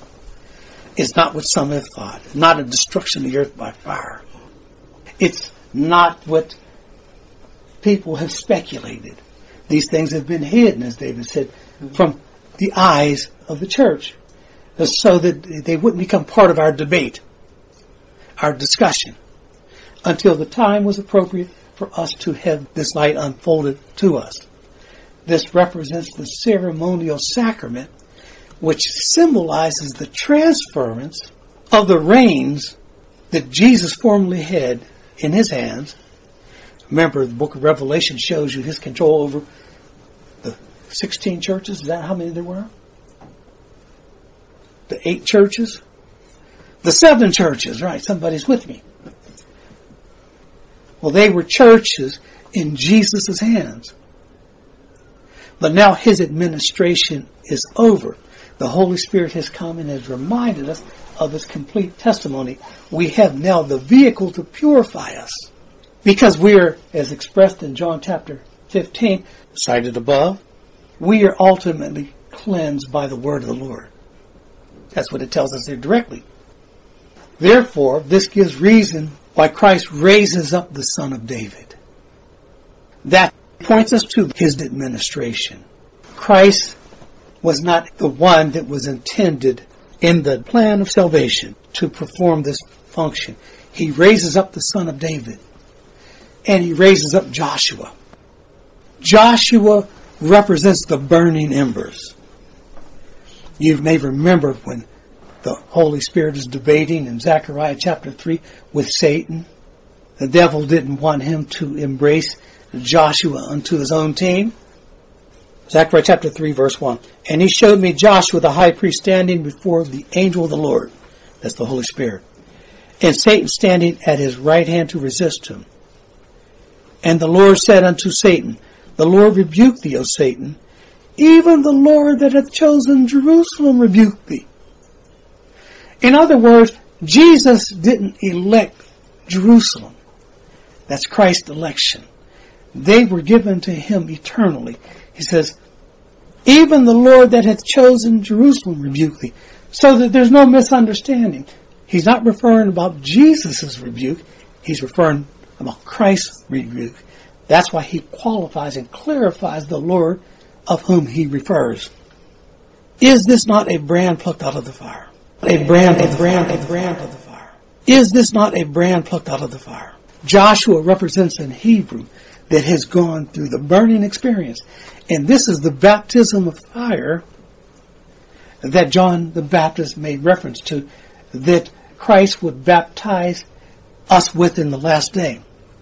is not what some have thought. Not a destruction of the earth by fire. It's not what people have speculated. These things have been hidden, as David said, from the eyes of the church, so that they wouldn't become part of our debate, our discussion, until the time was appropriate for us to have this light unfolded to us. This represents the ceremonial sacrament, which symbolizes the transference of the reins that Jesus formerly had in his hands. Remember, the book of Revelation shows you his control over the sixteen churches. Is that how many there were? The eight churches? The seven churches, right. Somebody's with me. Well, they were churches in Jesus' hands. But now his administration is over. The Holy Spirit has come and has reminded us of his complete testimony. We have now the vehicle to purify us. Because we are, as expressed in John chapter fifteen, cited above, we are ultimately cleansed by the word of the Lord. That's what it tells us there directly. Therefore, this gives reason why Christ raises up the Son of David. That points us to his administration. Christ was not the one that was intended in the plan of salvation to perform this function. He raises up the Son of David. And he raises up Joshua. Joshua represents the burning embers. You may remember when the Holy Spirit is debating in Zechariah chapter three with Satan. The devil didn't want him to embrace Joshua unto his own team. Zechariah chapter three verse one. And he showed me Joshua the high priest standing before the angel of the Lord. That's the Holy Spirit. And Satan standing at his right hand to resist him. And the Lord said unto Satan, the Lord rebuke thee, O Satan. Even the Lord that hath chosen Jerusalem rebuke thee. In other words, Jesus didn't elect Jerusalem. That's Christ's election. They were given to him eternally. He says, even the Lord that hath chosen Jerusalem rebuke thee. So that there's no misunderstanding. He's not referring about Jesus' rebuke. He's referring about Christ's rebuke. That's why he qualifies and clarifies the Lord of whom he refers. Is this not a brand plucked out of the fire? A brand, a brand, a brand of the fire. Is this not a brand plucked out of the fire? Joshua represents in Hebrew that has gone through the burning experience. And this is the baptism of fire that John the Baptist made reference to, that Christ would baptize us with in the last day.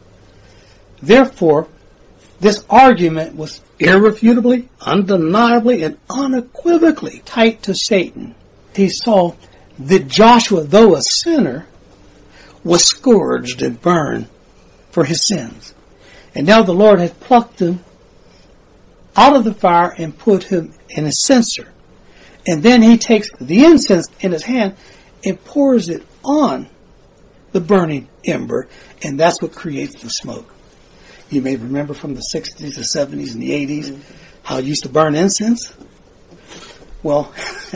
Therefore, this argument was irrefutably, undeniably, and unequivocally tied to Satan. He saw that Joshua, though a sinner, was scourged and burned for his sins. And now the Lord had plucked him out of the fire and put him in a censer. And then he takes the incense in his hand and pours it on the burning ember, and that's what creates the smoke. You may remember from the sixties, the seventies, and the eighties how you used to burn incense. Well,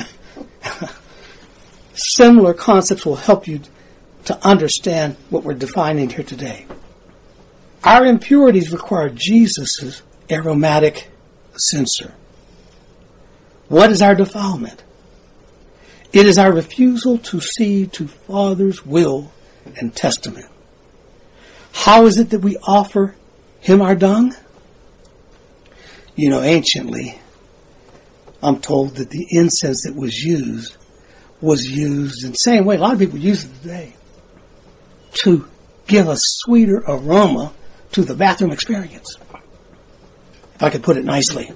similar concepts will help you to understand what we're defining here today. Our impurities require Jesus' aromatic censer. What is our defilement? It is our refusal to cede to Father's will and testament. How is it that we offer him our dung? You know, anciently, I'm told that the incense that was used was used in the same way a lot of people use it today, to give a sweeter aroma to the bathroom experience, if I could put it nicely.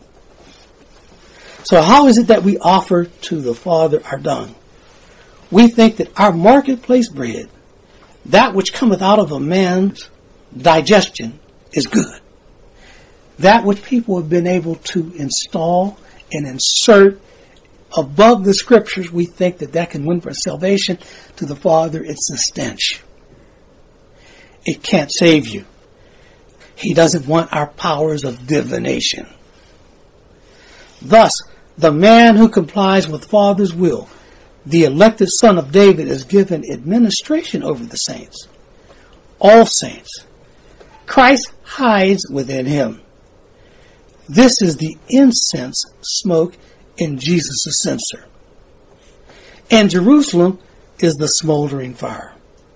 So how is it that we offer to the Father our dung? We think that our marketplace bread, that which cometh out of a man's digestion, is good. That which people have been able to install and insert above the scriptures, we think that that can win for salvation. To the Father, it's a stench. It can't save you. He doesn't want our powers of divination. Thus, the man who complies with Father's will, the elected Son of David, is given administration over the saints. All saints. Christ hides within him. This is the incense smoke in Jesus' censer. And Jerusalem is the smoldering fire.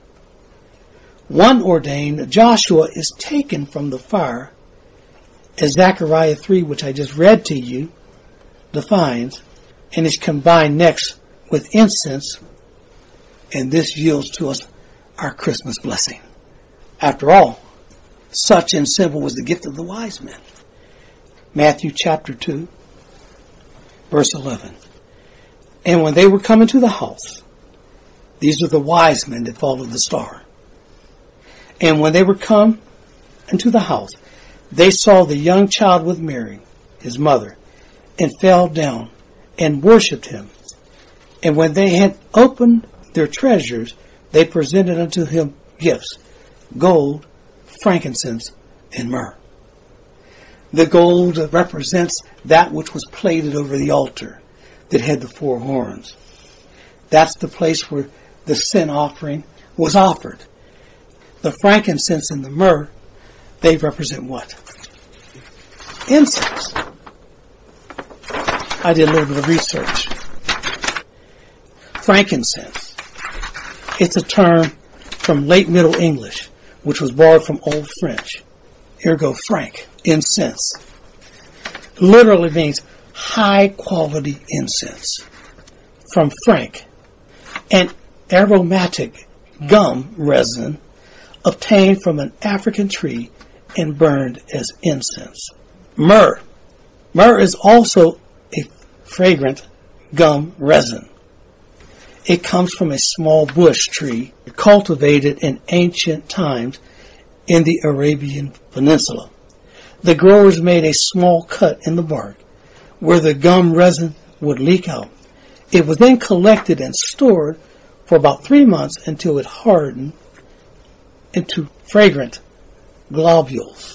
One ordained, Joshua is taken from the fire, as Zechariah three, which I just read to you, defines, and is combined next with incense, and this yields to us our Christmas blessing. After all, such and simple was the gift of the wise men. Matthew chapter two, verse eleven. And when they were coming to the house, these are the wise men that followed the star. And when they were come into the house, they saw the young child with Mary, his mother, and fell down and worshipped him. And when they had opened their treasures, they presented unto him gifts, gold, frankincense, and myrrh. The gold represents that which was plated over the altar that had the four horns. That's the place where the sin offering was offered. The frankincense and the myrrh, they represent what? Incense. I did a little bit of research. Frankincense. It's a term from late Middle English, which was borrowed from Old French. Ergo franc, incense. Literally means high quality incense. From franc, an aromatic gum resin obtained from an African tree and burned as incense. Myrrh. Myrrh is also a fragrant gum resin. It comes from a small bush tree cultivated in ancient times in the Arabian Peninsula. The growers made a small cut in the bark where the gum resin would leak out. It was then collected and stored for about three months until it hardened into fragrant globules.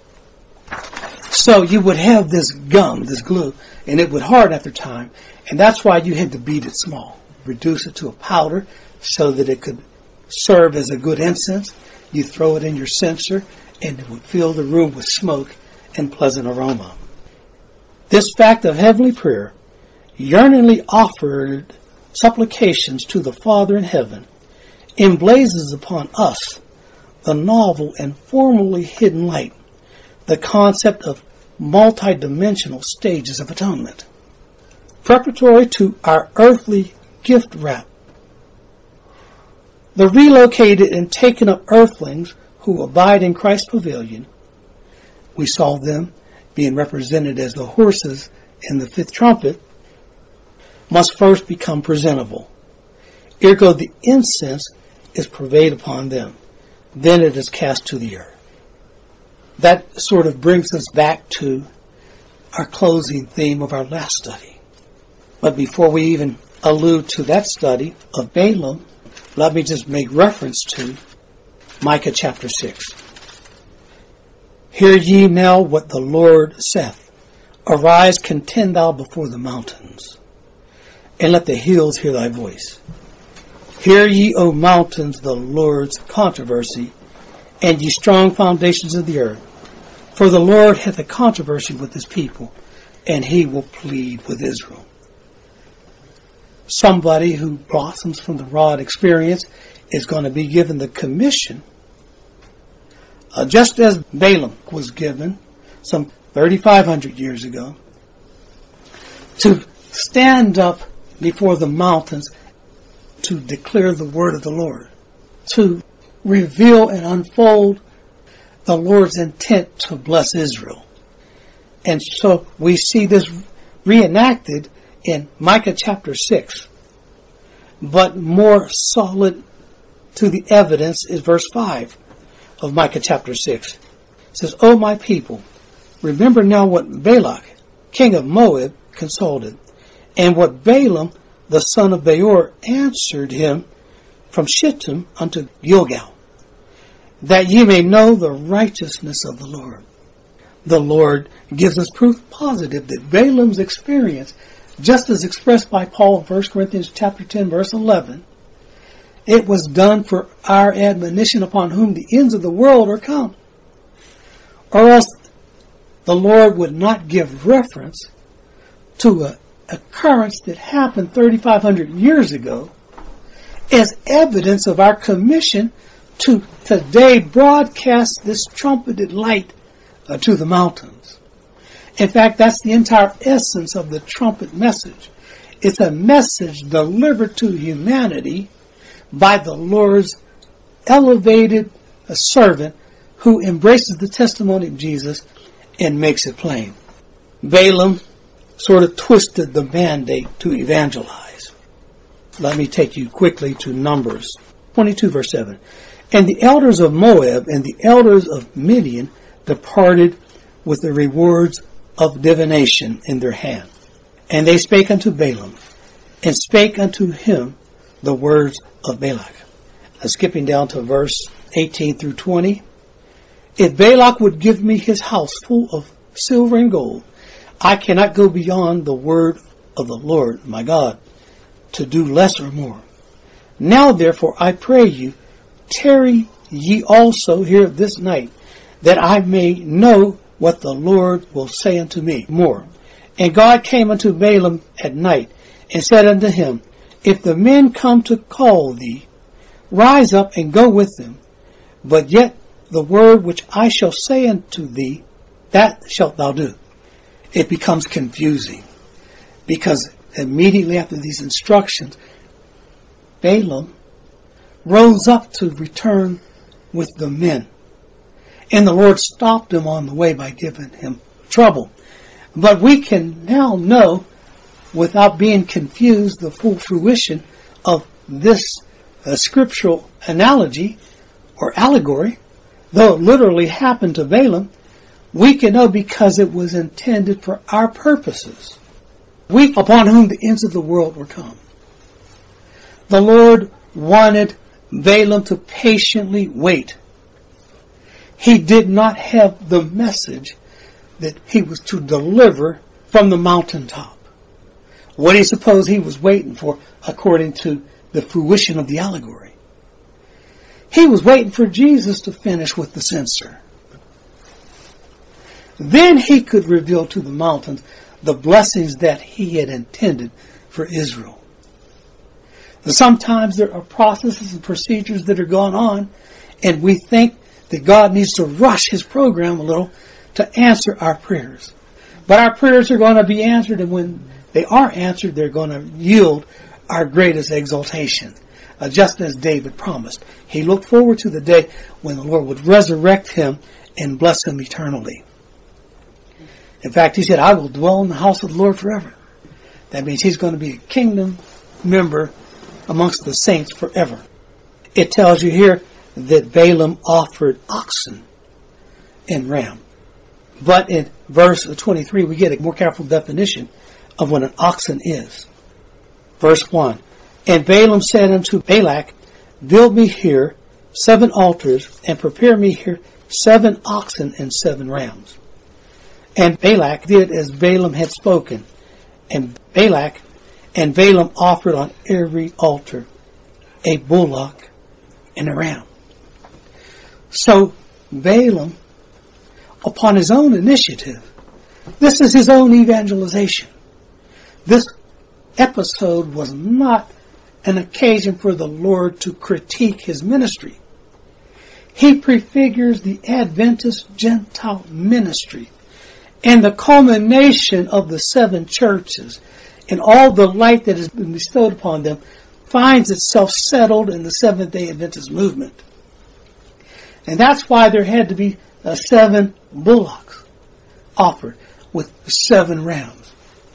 So you would have this gum, this glue, and it would harden after time, and that's why you had to beat it small. Reduce it to a powder so that it could serve as a good incense. You throw it in your censer, and it would fill the room with smoke and pleasant aroma. This fact of heavenly prayer, yearningly offered supplications to the Father in heaven, emblazons upon us the novel and formally hidden light, the concept of multidimensional stages of atonement. Preparatory to our earthly gift wrap, the relocated and taken up earthlings who abide in Christ's pavilion, we saw them being represented as the horses in the fifth trumpet, must first become presentable. Ergo, the incense is purveyed upon them. Then it is cast to the earth. That sort of brings us back to our closing theme of our last study. But before we even allude to that study of Balaam, let me just make reference to Micah chapter six. Hear ye now what the Lord saith. Arise, contend thou before the mountains, and let the hills hear thy voice. Hear ye, O mountains, the Lord's controversy, and ye strong foundations of the earth. For the Lord hath a controversy with his people, and he will plead with Israel. Somebody who blossoms from the rod experience is going to be given the commission, uh, just as Balaam was given some thirty-five hundred years ago, to stand up before the mountains to declare the word of the Lord, to reveal and unfold the Lord's intent to bless Israel. And so we see this reenacted in Micah chapter six. But more solid to the evidence is verse five of Micah chapter six. It says, O my people, remember now what Balak, king of Moab, consulted, and what Balaam, the son of Beor, answered him from Shittim unto Gilgal, that ye may know the righteousness of the Lord. The Lord gives us proof positive that Balaam's experience, just as expressed by Paul in First Corinthians chapter ten, verse eleven, it was done for our admonition upon whom the ends of the world are come. Or else the Lord would not give reference to an occurrence that happened thirty-five hundred years ago as evidence of our commission to today broadcast this trumpeted light uh, to the mountains. In fact, that's the entire essence of the trumpet message. It's a message delivered to humanity by the Lord's elevated uh, servant who embraces the testimony of Jesus and makes it plain. Balaam sort of twisted the mandate to evangelize. Let me take you quickly to Numbers twenty-two, verse seven. And the elders of Moab and the elders of Midian departed with the rewards of divination in their hand. And they spake unto Balaam, and spake unto him the words of Balak. Now skipping down to verse eighteen through twenty. If Balak would give me his house full of silver and gold, I cannot go beyond the word of the Lord my God, to do less or more. Now therefore I pray you, tarry ye also here this night, that I may know what the Lord will say unto me more. And God came unto Balaam at night, and said unto him, If the men come to call thee, rise up and go with them. But yet the word which I shall say unto thee, that shalt thou do. It becomes confusing, because immediately after these instructions, Balaam rose up to return with the men. And the Lord stopped him on the way by giving him trouble. But we can now know, without being confused, the full fruition of this uh, scriptural analogy or allegory. Though it literally happened to Balaam, we can know because it was intended for our purposes. We upon whom the ends of the world were come. The Lord wanted Balaam to patiently wait. He did not have the message that he was to deliver from the mountaintop. What do you suppose he was waiting for according to the fruition of the allegory? He was waiting for Jesus to finish with the censer. Then he could reveal to the mountains the blessings that he had intended for Israel. Sometimes there are processes and procedures that are going on, and we think that God needs to rush his program a little to answer our prayers. But our prayers are going to be answered, and when they are answered, they're going to yield our greatest exaltation, uh, just as David promised. He looked forward to the day when the Lord would resurrect him and bless him eternally. In fact, he said, I will dwell in the house of the Lord forever. That means he's going to be a kingdom member amongst the saints forever. It tells you here that Balaam offered oxen and ram. But in verse twenty-three, we get a more careful definition of what an oxen is. Verse one, And Balaam said unto Balak, Build me here seven altars, and prepare me here seven oxen and seven rams. And Balak did as Balaam had spoken. And Balak and Balaam offered on every altar a bullock and a ram. So Balaam, upon his own initiative, this is his own evangelization. This episode was not an occasion for the Lord to critique his ministry. He prefigures the Adventist Gentile ministry and the culmination of the seven churches, and all the light that has been bestowed upon them finds itself settled in the Seventh-day Adventist movement. And that's why there had to be uh, seven bullocks offered with seven rams.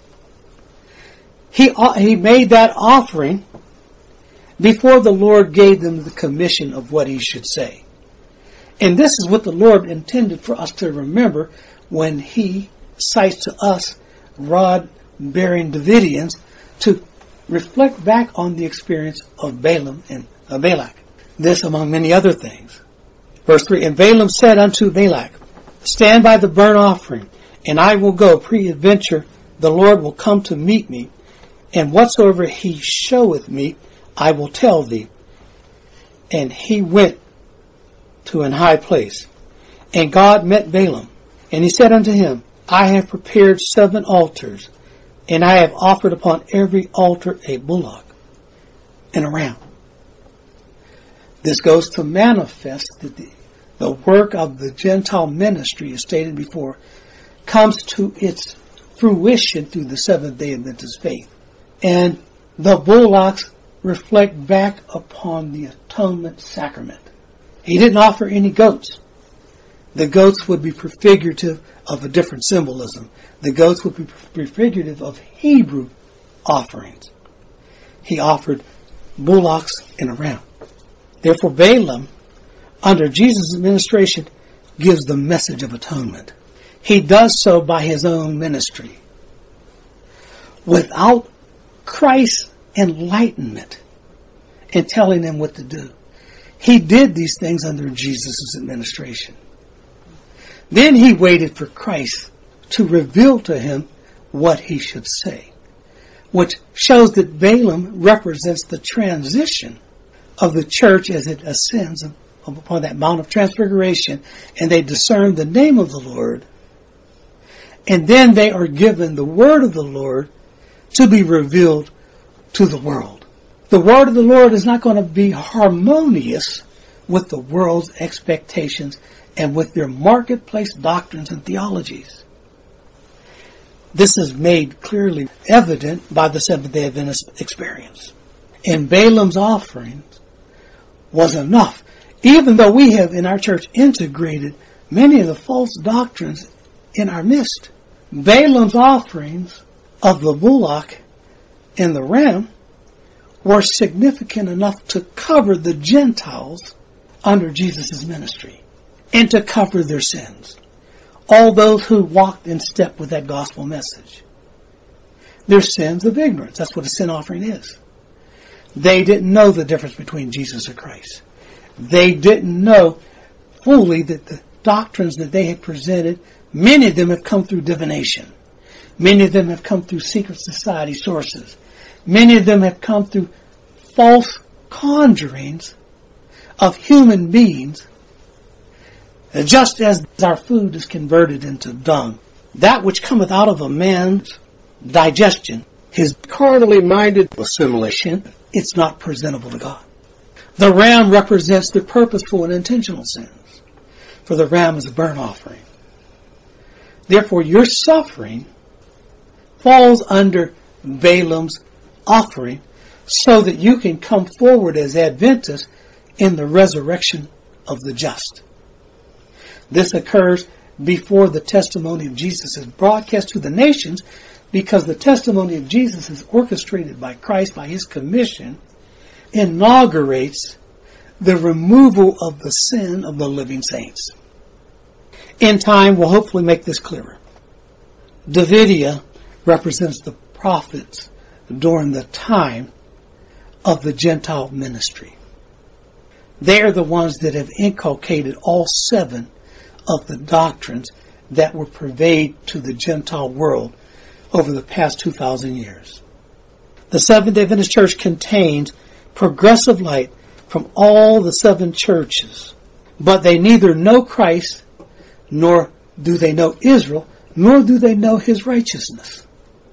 He, uh, he made that offering before the Lord gave them the commission of what he should say. And this is what the Lord intended for us to remember when he cites to us rod-bearing Davidians to reflect back on the experience of Balaam and uh, Balak. This among many other things. Verse three, And Balaam said unto Balak, Stand by the burnt offering, and I will go. Peradventure the Lord will come to meet me, and whatsoever he showeth me, I will tell thee. And he went to an high place. And God met Balaam, and he said unto him, I have prepared seven altars, and I have offered upon every altar a bullock and a ram. This goes to manifest that the, the work of the Gentile ministry, as stated before, comes to its fruition through the Seventh-day Adventist faith. And the bullocks reflect back upon the atonement sacrament. He didn't offer any goats. The goats would be prefigurative of a different symbolism. The goats would be prefigurative of Hebrew offerings. He offered bullocks and a ram. Therefore Balaam under Jesus' administration gives the message of atonement. He does so by his own ministry. Without Christ's enlightenment and telling them what to do. He did these things under Jesus' administration. Then he waited for Christ to reveal to him what he should say, which shows that Balaam represents the transition of the church as it ascends upon that Mount of Transfiguration, and they discern the name of the Lord, and then they are given the word of the Lord to be revealed to the world. The word of the Lord is not going to be harmonious with the world's expectations and with their marketplace doctrines and theologies. This is made clearly evident by the Seventh-day Adventist experience. And Balaam's offerings was enough, even though we have in our church integrated many of the false doctrines in our midst. Balaam's offerings of the bullock and the ram were significant enough to cover the Gentiles under Jesus' ministry and to cover their sins. All those who walked in step with that gospel message. Their sins of ignorance. That's what a sin offering is. They didn't know the difference between Jesus and Christ. They didn't know fully that the doctrines that they had presented, many of them have come through divination. Many of them have come through secret society sources. Many of them have come through false conjurings of human beings, just as our food is converted into dung. That which cometh out of a man's digestion, his carnally minded assimilation, it's not presentable to God. The ram represents the purposeful and intentional sins, for the ram is a burnt offering. Therefore, your suffering falls under Balaam's offering so that you can come forward as Adventists in the resurrection of the just. This occurs before the testimony of Jesus is broadcast to the nations, because the testimony of Jesus is orchestrated by Christ by his commission, inaugurates the removal of the sin of the living saints. In time, we'll hopefully make this clearer. Davidia represents the prophets during the time of the Gentile ministry. They are the ones that have inculcated all seven of the doctrines that were pervaded to the Gentile world over the past two thousand years. The Seventh-day Adventist Church contains progressive light from all the seven churches, but they neither know Christ, nor do they know Israel, nor do they know his righteousness.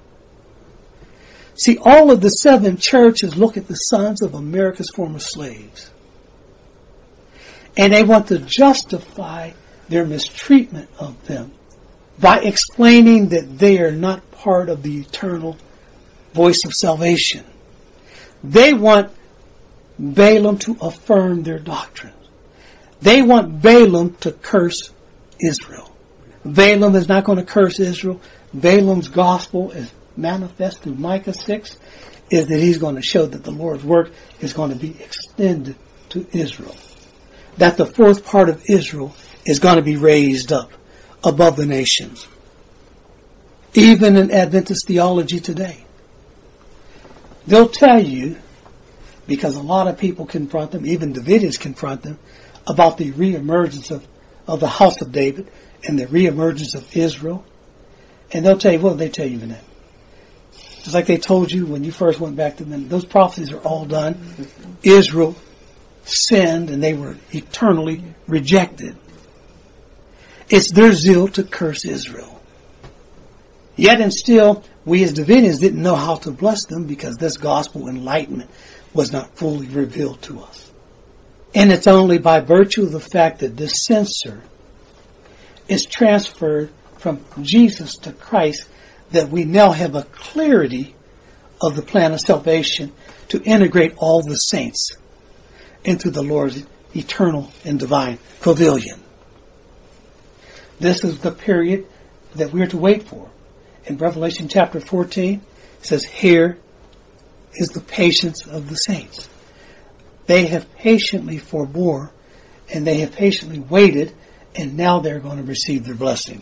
See, all of the seven churches look at the sons of America's former slaves, and they want to justify their mistreatment of them by explaining that they are not part of the eternal voice of salvation. They want Balaam to affirm their doctrines. They want Balaam to curse Israel. Balaam is not going to curse Israel. Balaam's gospel is manifest through Micah six, is that he's going to show that the Lord's work is going to be extended to Israel. That the fourth part of Israel is going to be raised up above the nations. Even in Adventist theology today, they'll tell you, because a lot of people confront them, even Davidians confront them, about the reemergence of, of the house of David and the reemergence of Israel. And they'll tell you, what did they tell you in that? Just like they told you when you first went back to them, those prophecies are all done. Israel sinned and they were eternally rejected. It's their zeal to curse Israel. Yet and still, we as Davidians didn't know how to bless them because this gospel enlightenment was not fully revealed to us. And it's only by virtue of the fact that this censor is transferred from Jesus to Christ that we now have a clarity of the plan of salvation to integrate all the saints into the Lord's eternal and divine pavilion. This is the period that we're to wait for. In Revelation chapter fourteen, it says, here is the patience of the saints. They have patiently forbore and they have patiently waited, and now they're going to receive their blessing.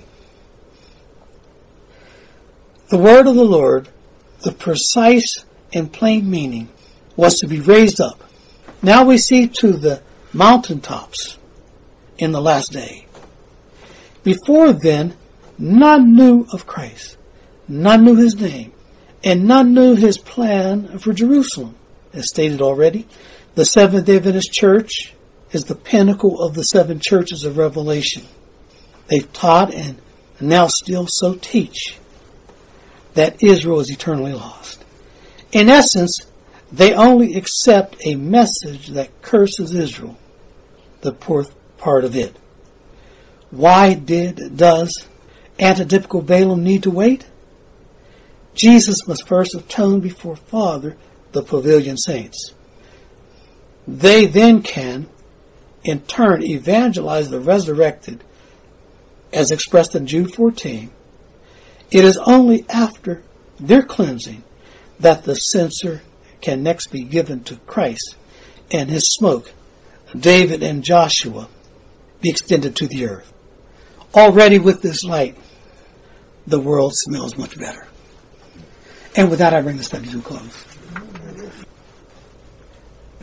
The word of the Lord, the precise and plain meaning, was to be raised up. Now we see to the mountaintops in the last day. Before then, none knew of Christ. None knew his name. And none knew his plan for Jerusalem. As stated already, the Seventh-day Adventist Church is the pinnacle of the seven churches of Revelation. They've taught and now still so teach that Israel is eternally lost. In essence, they only accept a message that curses Israel, the fourth part of it. Why did, does antitypical Balaam need to wait? Jesus must first atone before Father the pavilion saints. They then can, in turn, evangelize the resurrected, as expressed in Jude fourteen. It is only after their cleansing that the censer can next be given to Christ, and his smoke, David and Joshua, be extended to the earth. Already with this light, the world smells much better. And with that, I bring the study to a close.